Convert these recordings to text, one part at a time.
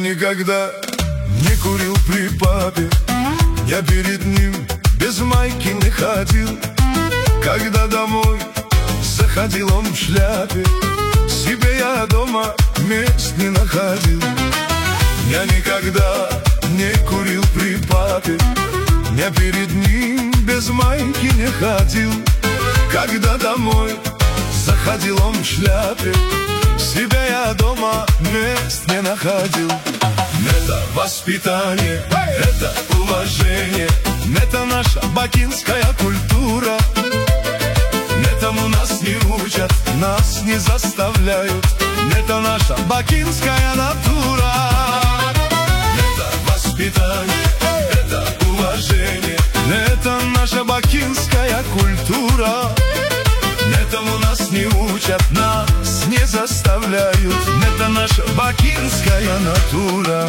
никогда не курил при папе, я перед ним без майки не ходил. Когда домой заходил он в шляпе, себе я дома мест не находил. Я никогда не курил при папе, я перед ним без майки не ходил. Когда домой заходил он в шляпе, себе я дома мест не находил. Это воспитание, это уважение, это наша бакинская культура. Этому нас не учат, нас не заставляют, это наша бакинская натура. Это воспитание, это уважение, это наша бакинская культура. Этому нас не учат, нас не заставляют, это наша бакинская натура.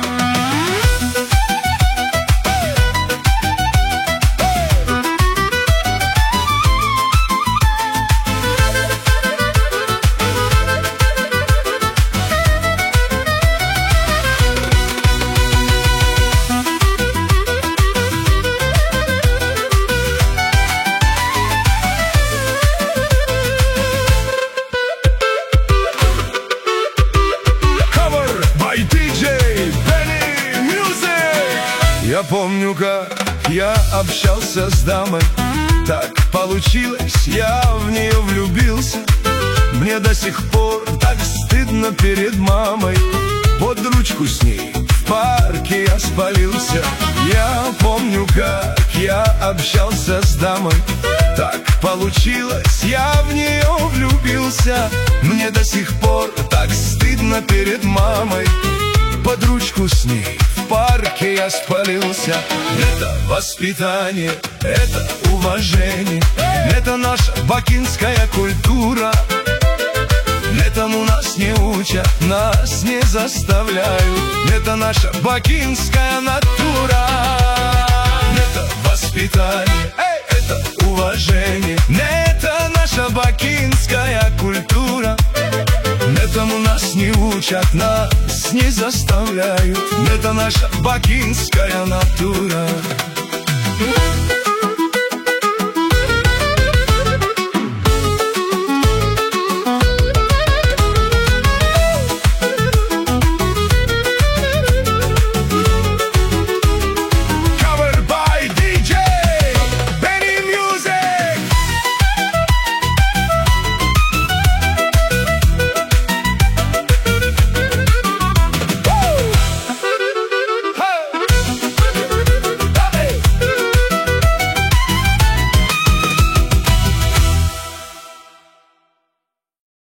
Я помню, как я общался с дамой, так получилось, я в нее влюбился. Мне до сих пор так стыдно перед мамой, под ручку с ней в парке я спалился. Я помню, как я общался с дамой, так получилось, я в нее влюбился. Мне до сих пор так стыдно перед мамой, под ручку с ней в парке я спалился. Это воспитание, это уважение, это наша бакинская культура. Этому нас не учат, нас не заставляют, это наша бакинская натура. Это воспитание, это уважение, это наша бакинская культура. Этому нас не учат, нас не заставляют, это наша бакинская натура.